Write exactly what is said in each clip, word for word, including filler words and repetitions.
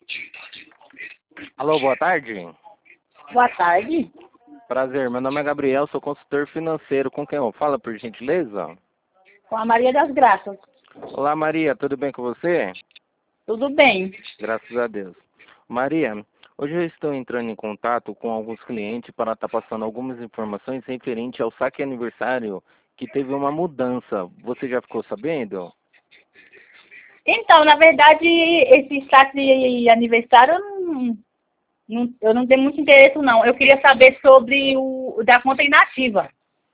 Alô, boa tarde. Boa tarde. Prazer, meu nome é Gabriel, sou consultor financeiro. Com quem eu falo, por gentileza? Com a Maria das Graças. Olá, Maria, tudo bem com você? Tudo bem. Graças a Deus. Maria, hoje eu estou entrando em contato com alguns clientes para estar passando algumas informações referente ao saque aniversário que teve uma mudança. Você já ficou sabendo? Então, na verdade, esse saque de aniversário, eu não, não, eu não tenho muito interesse, não. Eu queria saber sobre o da conta inativa.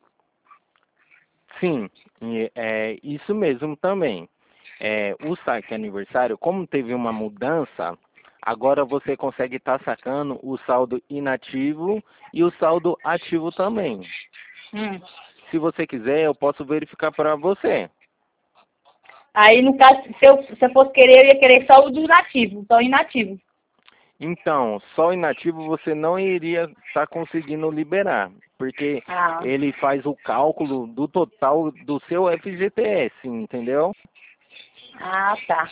Sim, e é isso mesmo também. É, o saque aniversário, como teve uma mudança, agora você consegue estar sacando o saldo inativo e o saldo ativo também. Hum. Se você quiser, eu posso verificar para você. Aí, no caso, se eu, se eu fosse querer, eu ia querer só o do inativo, só o inativo. Então, só o inativo você não iria estar conseguindo liberar, porque Ah, ele faz o cálculo do total do seu F G T S, entendeu? ah tá.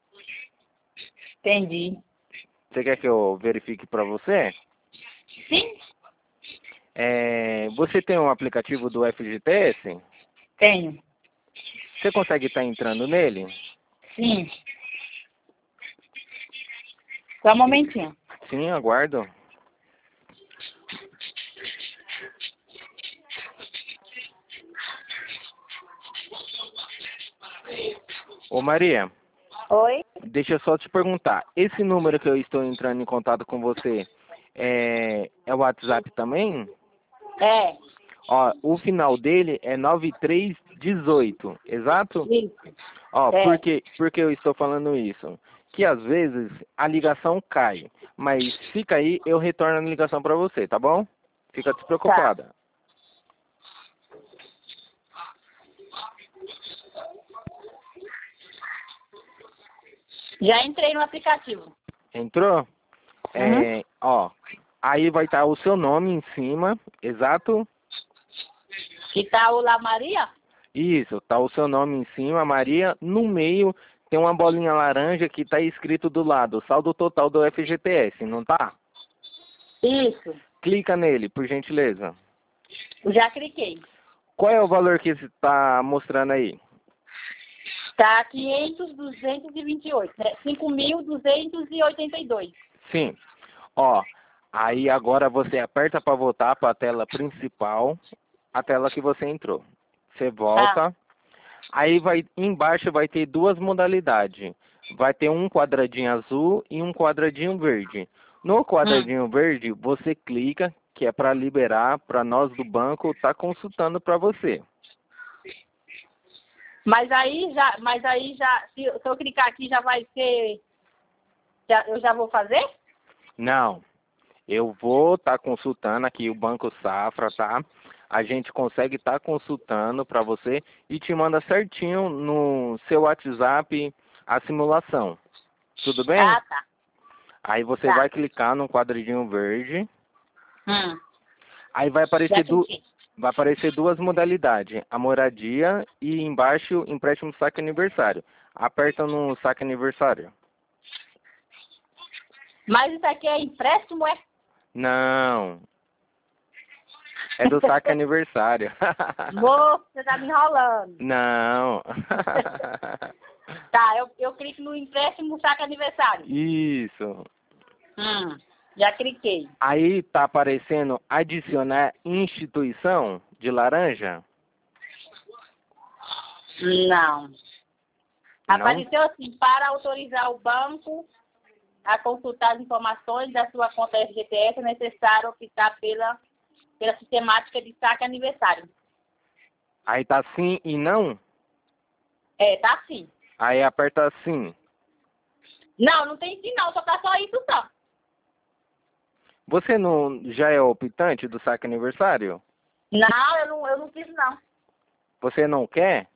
Entendi. Você quer que eu verifique para você? Sim, É, você tem um aplicativo do F G T S? tenho. Você consegue estar entrando nele? Sim. Só um momentinho. Sim, aguardo. Ô Maria, Oi? deixa eu só te perguntar. Esse número que eu estou entrando em contato com você é, é o WhatsApp também? É, Ó, o final dele é nove três um oito, exato? isso. Ó, por É, que, por que eu estou falando isso? Que às vezes a ligação cai, mas fica aí, eu retorno a ligação para você, tá bom? Fica tá. despreocupada. Já entrei no aplicativo. Entrou? Uhum. É, ó, aí vai estar o seu nome em cima, exato? Que tá o La Maria? Isso, tá o seu nome em cima, Maria. No meio tem uma bolinha laranja que tá escrito do lado, saldo total do F G T S, não tá? Isso. Clica nele, por gentileza. Já cliquei. Qual é o valor que está mostrando aí? Tá quinhentos, duzentos e vinte e oito, né? cinco mil duzentos e oitenta e dois. Sim. Ó, aí agora você aperta para voltar para a tela principal, a tela que você entrou. Você Tá. volta. Aí vai embaixo vai ter duas modalidades. Vai ter um quadradinho azul e um quadradinho verde. No Hum. quadradinho verde, você clica, que é para liberar para nós do banco estar consultando para você. Mas aí já, mas aí já, se, eu- se eu clicar aqui já vai ser, já, eu já vou fazer? Não, eu vou estar consultando aqui o Banco Safra, tá? A gente consegue estar consultando para você e te manda certinho no seu WhatsApp a simulação. Tudo bem? Ah, tá. Aí você Tá. vai clicar no quadradinho verde. Hum. Aí vai Já aparecer, du cliquei. vai aparecer duas modalidades, a moradia e embaixo empréstimo saque aniversário. Aperta no saque aniversário. Mas isso aqui é empréstimo, é? Não, é do saque aniversário. Moço, você tá me enrolando. Não. Tá, eu, eu clico no empréstimo saca aniversário. Isso. Hum. Já cliquei. Aí tá aparecendo adicionar instituição de laranja? Não. Não? Apareceu assim, para autorizar o banco a consultar as informações da sua conta F G T S, é necessário optar pela, pela sistemática de saque aniversário. Aí tá sim e não? É, tá sim. Aí aperta sim. Não, não tem sim não, só tá só isso só. Você não já é optante do saque aniversário? Não, eu não, eu não fiz não. Você não quer?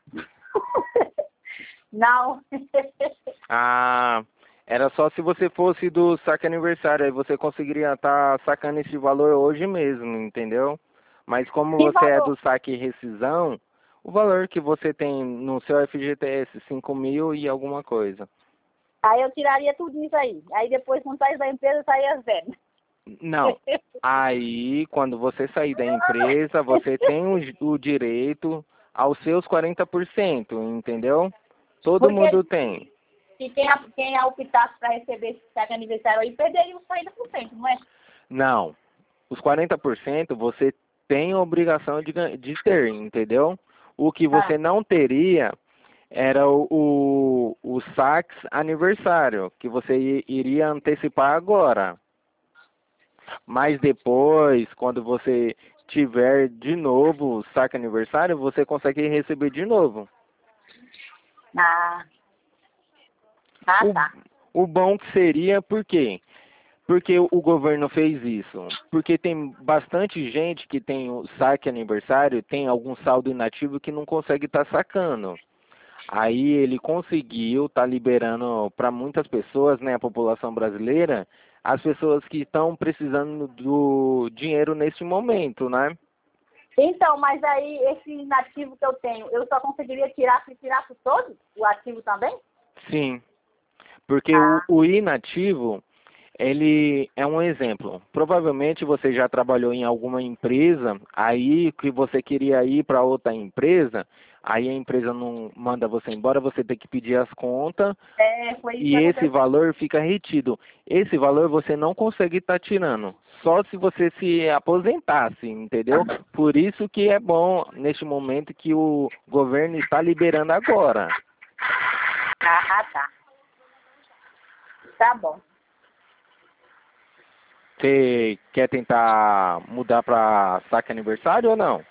Não. Ah, era só se você fosse do saque aniversário, aí você conseguiria estar sacando esse valor hoje mesmo, entendeu? Mas como Que você é valor? do saque e rescisão, o valor que você tem no seu F G T S, cinco mil e alguma coisa. Aí eu tiraria tudo isso aí. Aí depois, quando sair da empresa, saía zero. Não. Aí, quando você sair da empresa, você tem o, o direito aos seus quarenta por cento, entendeu? Todo Porque mundo tem. se quem, quem optasse para receber esse saque aniversário aí, perderia os quarenta por cento, não é? Não. Os quarenta por cento você tem a obrigação de, gan- de ter, entendeu? O que você Ah, não teria era o, o, o saque aniversário, que você i- iria antecipar agora. Mas depois, quando você tiver de novo o saque aniversário, você consegue receber de novo. ah, ah tá. O, o bom que seria, por quê? Porque o governo fez isso? Porque tem bastante gente que tem o saque aniversário, tem algum saldo inativo que não consegue estar sacando. Aí ele conseguiu, tá liberando para muitas pessoas, né, a população brasileira, as pessoas que estão precisando do dinheiro neste momento, né? Então, mas aí esse inativo que eu tenho, eu só conseguiria tirar se tirasse todo? O ativo também? Sim, porque o, Ah, o inativo, ele é um exemplo. Provavelmente você já trabalhou em alguma empresa, aí que você queria ir para outra empresa, aí a empresa não manda você embora, você tem que pedir as contas é, foi isso e que esse aconteceu. valor fica retido. Esse valor você não consegue estar tirando, só se você se aposentasse, entendeu? Por isso que é bom neste momento que o governo está liberando agora. Ah, tá. Tá bom. Você quer tentar mudar para saque aniversário ou não?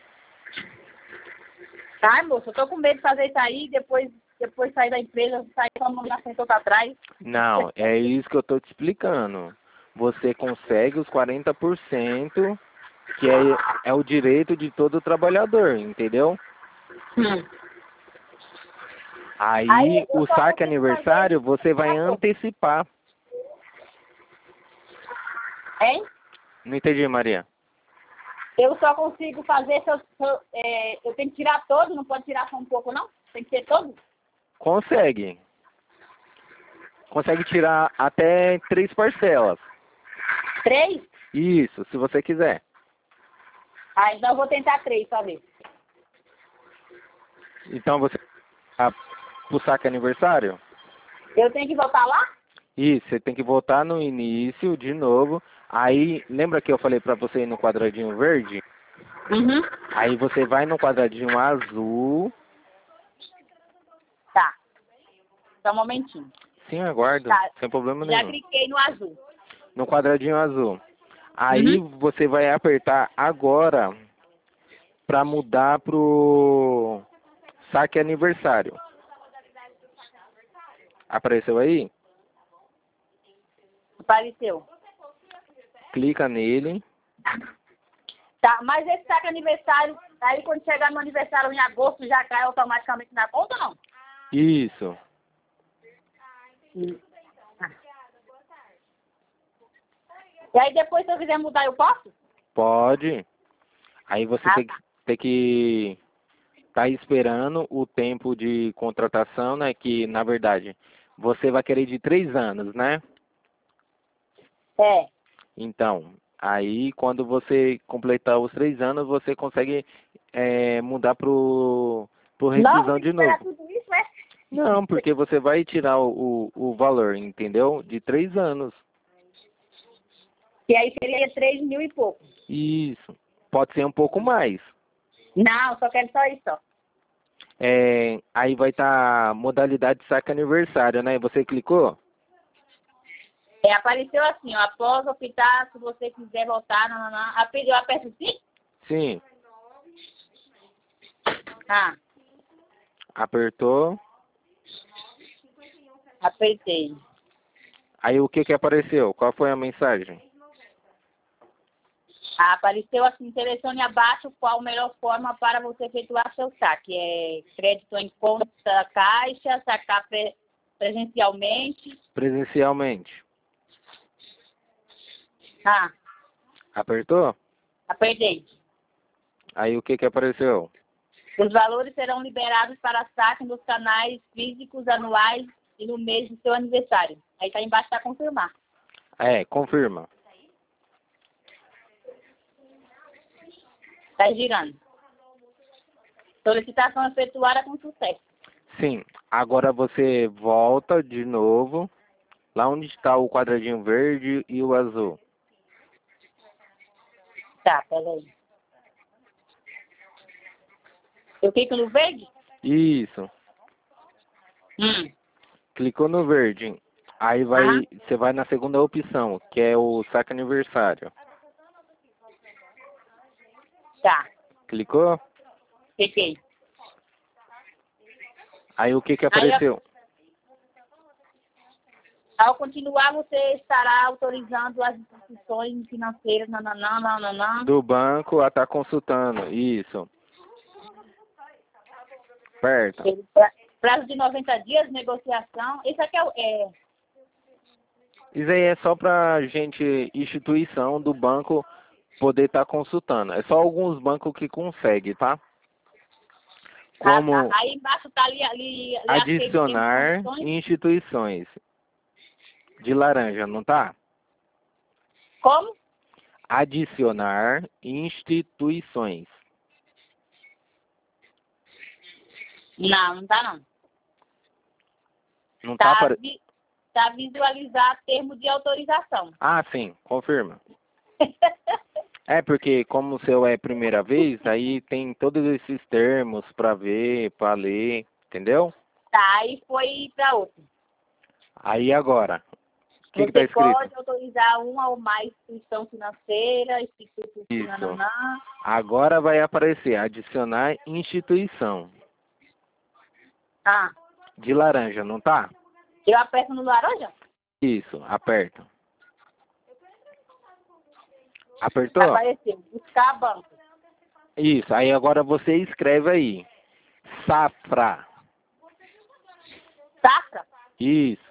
Ai, moço, eu tô com medo de fazer isso aí, depois, depois sair da empresa, sair com a mão na frente outra atrás. Não, é isso que eu estou te explicando. Você consegue os quarenta por cento, que é, é o direito de todo trabalhador, entendeu? Hum. Aí Aí eu o só saque consigo fazer aniversário você vai isso. antecipar. Hein? Não entendi, Maria. Eu só consigo fazer se eu, se eu, é, eu tenho que tirar todo, não pode tirar só um pouco, não? Tem que ser todo? Consegue. Consegue tirar até três parcelas. Três? Isso, se você quiser. Ah, então eu vou tentar três, pra ver. Então você ah, pro saque aniversário? Eu tenho que voltar lá? Isso, você tem que voltar no início de novo. Aí, lembra que eu falei pra você ir no quadradinho verde? Uhum. Aí você vai no quadradinho azul. Tá. Só um momentinho. Sim, aguardo, Tá. sem problema Já nenhum. cliquei no azul. No quadradinho azul. Aí Uhum. você vai apertar agora pra mudar pro saque aniversário. Apareceu aí? Apareceu. Clica nele. Tá, mas esse saque aniversário, aí quando chegar no aniversário em agosto, já cai automaticamente na conta ou não? Isso. Hum. E aí depois, se eu quiser mudar, eu posso? Pode. Aí você Ah, tem que tá. tem que tá esperando o tempo de contratação, né? Que na verdade você vai querer de três anos, né? É. Então, aí quando você completar os três anos, você consegue é, mudar pro, pro Não, rescisão tem que de esperar novo. tudo isso, é? Não, porque você vai tirar o, o, o valor, entendeu? De três anos. E aí seria três mil e pouco. Isso. Pode ser um pouco mais. Não, só quero só isso, ó. É, aí vai estar modalidade saque aniversário, né? Você clicou? É, apareceu assim, ó, após optar, se você quiser voltar, não, não, não. Ape- Eu aperto sim? Sim. Ah, Apertou. apertei. Aí o que que apareceu? Qual foi a mensagem? Ah, apareceu assim, selecione abaixo qual a melhor forma para você efetuar seu saque. É crédito em conta caixa, sacar pre presencialmente. Presencialmente. Ah, Apertou? apertei. Aí o que que apareceu? Os valores serão liberados para saque nos canais físicos anuais e no mês do seu aniversário. Aí tá embaixo para confirmar. É, confirma. Tá girando. Solicitação efetuada com sucesso. Sim. Agora você volta de novo. Lá onde está o quadradinho verde e o azul. Tá, peraí. Eu clico no verde? Isso. Hum. Clicou no verde. Aí vai, Aham. você vai na segunda opção, que é o saque aniversário. Tá. Clicou? Cliquei. Aí o que que Aí, apareceu? ao continuar, você estará autorizando as instituições financeiras, nananã, nananã. Do banco a estar consultando. Isso. Aperta. Pra- Prazo de noventa dias, negociação. Isso aqui é, o- é Isso aí é só pra gente, instituição do banco, poder estar consultando. É só alguns bancos que conseguem, tá? ah, tá. Como Aí embaixo tá ali, ali, ali adicionar instituições. De laranja, não tá? Como? Adicionar instituições. Não, não tá não. Não tá Tá, apare... vi, tá visualizar termo de autorização. Ah, sim, confirma. É porque como o seu é primeira vez, aí tem todos esses termos para ver, para ler, entendeu? Tá, aí foi para outro. Aí agora, o que que tá Você escrito? pode autorizar uma ou mais instituição financeira, instituto Isso. nananã. Agora vai aparecer adicionar instituição. Ah, De laranja, não tá? eu aperto no laranja? Isso, aperta. Apertou? Apareceu. Buscar banco. Isso, aí agora você escreve aí. Safra. Safra? Isso.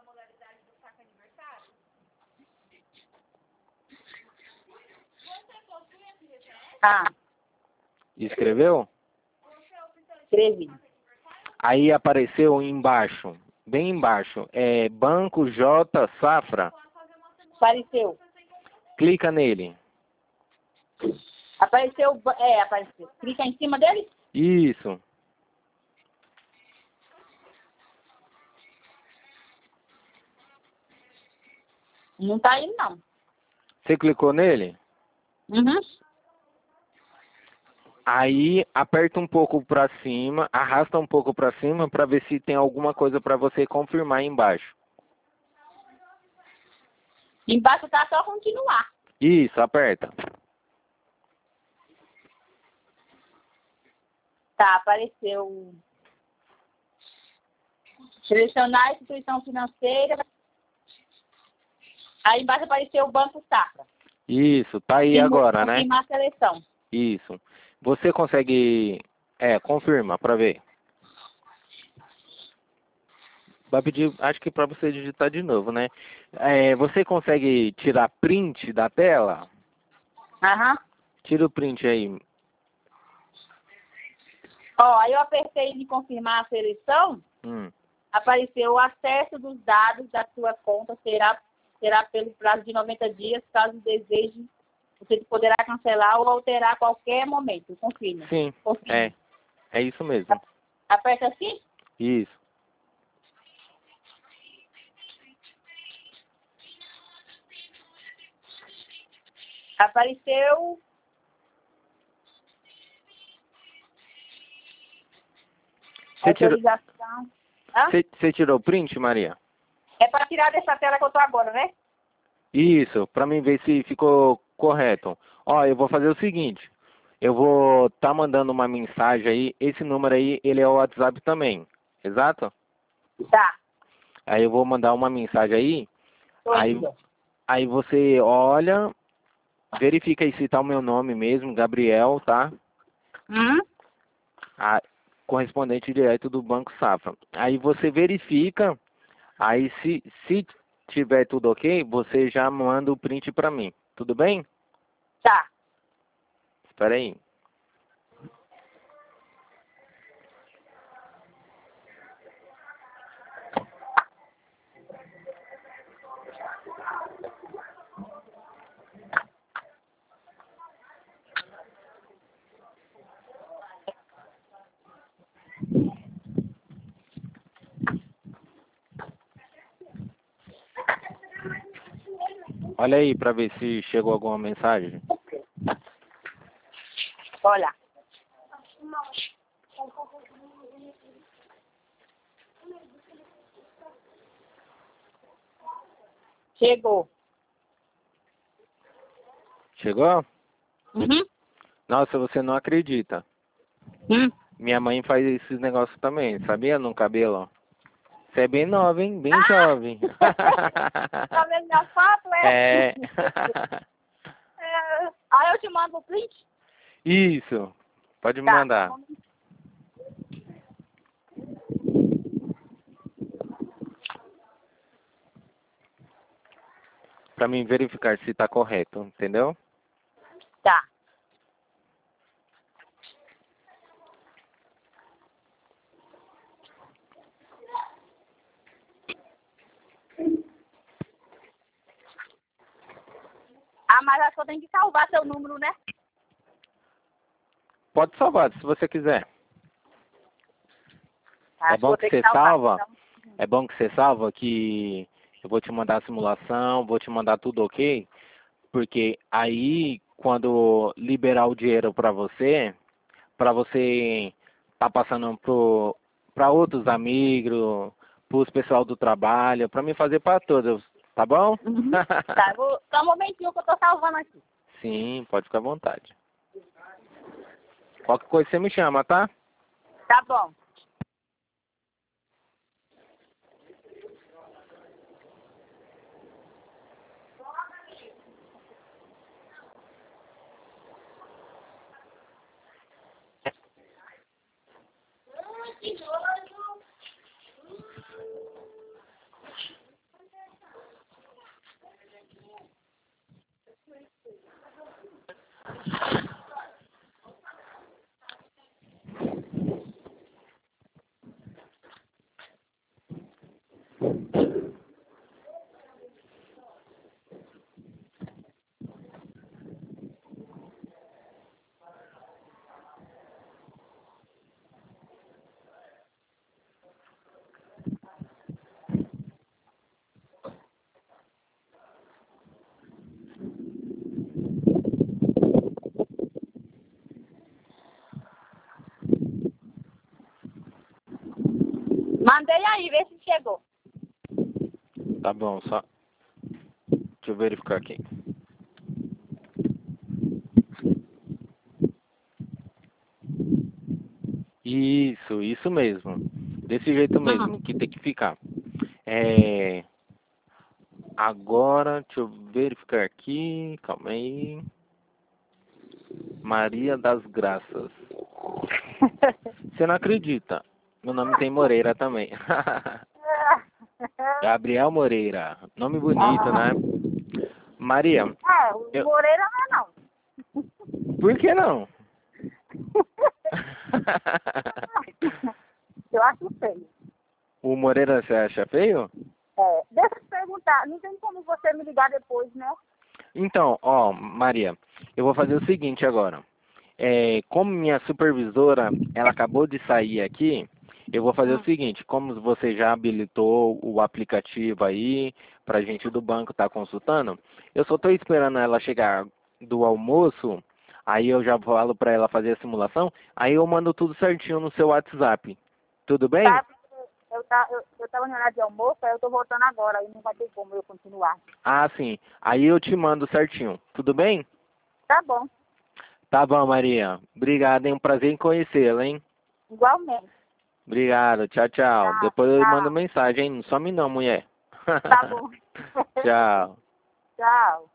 Ah, Escreveu? escrevi. Aí apareceu embaixo, bem embaixo, é Banco J Safra. Apareceu. Clica nele. Apareceu, ba- é, apareceu. Clica em cima dele? Isso. Não tá indo, não. Você clicou nele? Uhum. Aí aperta um pouco para cima, arrasta um pouco para cima para ver se tem alguma coisa para você confirmar aí embaixo. Embaixo tá só continuar. Isso, aperta. Tá, apareceu. Selecionar a instituição financeira. Aí embaixo apareceu o Banco Safra. Isso, tá aí agora, né? Confirmar a seleção. Isso. Você consegue, é, confirma para ver. Vai pedir, acho que para você digitar de novo, né? É, você consegue tirar print da tela? Aham. Tira o print aí. Ó, aí eu apertei em confirmar a seleção. Hum. Apareceu o acesso dos dados da sua conta será, será pelo prazo de noventa dias, caso deseje. Você poderá cancelar ou alterar a qualquer momento. Confirme. Sim, Confirme. é. É isso mesmo. Aperta assim? Isso. Apareceu. Você tirou, Autorização. Hã? você, você tirou o print, Maria? É para tirar dessa tela que eu tô agora, né? Isso, para mim ver se ficou correto. Ó, eu vou fazer o seguinte. Eu vou tá mandando uma mensagem aí. Esse número aí, ele é o WhatsApp também. Exato? Tá. Aí eu vou mandar uma mensagem aí. Tô Aí, indo. aí você olha, verifica aí se tá o meu nome mesmo, Gabriel, tá? Hum? A, correspondente direto do Banco Safra. Aí você verifica, aí se, se tiver tudo ok, você já manda o print para mim. Tudo bem? Tá. Espera aí. Olha aí pra ver se chegou alguma mensagem. Olha. Chegou. Chegou? Uhum. Nossa, você não acredita. Hum. Minha mãe faz esses negócios também, sabia? No cabelo. Você é bem nova, hein? Bem Ah! jovem. Tá vendo minha foto, é? É. É. Aí eu te mando o print? Isso. Pode me Tá. mandar. Pra mim verificar se tá correto, entendeu? Tá. Ah, mas acho que eu tenho que salvar seu número, né? Pode salvar, se você quiser. Acho É bom que que eu tenho você que salvar, salva. então. É bom que você salva que eu vou te mandar a simulação, vou te mandar tudo ok, porque aí quando liberar o dinheiro para você, para você tá passando pro para outros amigos, pros pessoal do trabalho, para mim fazer para todos, tá bom? Uhum. Tá, eu vou... Só um momentinho que eu tô salvando aqui. Sim, pode ficar à vontade. Qualquer coisa você me chama, tá? Tá bom. Mandei aí, vê se chegou. Tá bom, só deixa eu verificar aqui. Isso, isso mesmo. Desse jeito mesmo que tem que ficar. É... Agora, deixa eu verificar aqui. Calma aí. Maria das Graças. Você não acredita? Meu nome tem Moreira também. Gabriel Moreira. Nome bonito, né? Maria, É, o eu... Moreira não é não. por que não? Eu acho feio. O Moreira você acha feio? É, deixa eu te perguntar, não tem como você me ligar depois, né? Então, ó, Maria, eu vou fazer o seguinte agora. É, como minha supervisora, ela acabou de sair aqui, eu vou fazer o Hum. seguinte, como você já habilitou o aplicativo aí, pra gente do banco estar consultando, eu só estou esperando ela chegar do almoço, aí eu já falo para ela fazer a simulação, aí eu mando tudo certinho no seu WhatsApp. Tudo bem? Tá, porque eu, tá, eu, eu tava no horário de almoço, aí eu tô voltando agora, aí não vai ter como eu continuar. Ah, sim. Aí eu te mando certinho. Tudo bem? Tá bom, Tá bom, Maria. Obrigado, hein? Um prazer em conhecê-la, hein? igualmente. Obrigado. Tchau, tchau. Tá, Depois eu mando tchau. mensagem, hein? Não some não, mulher. Tá bom. Tchau. Tchau.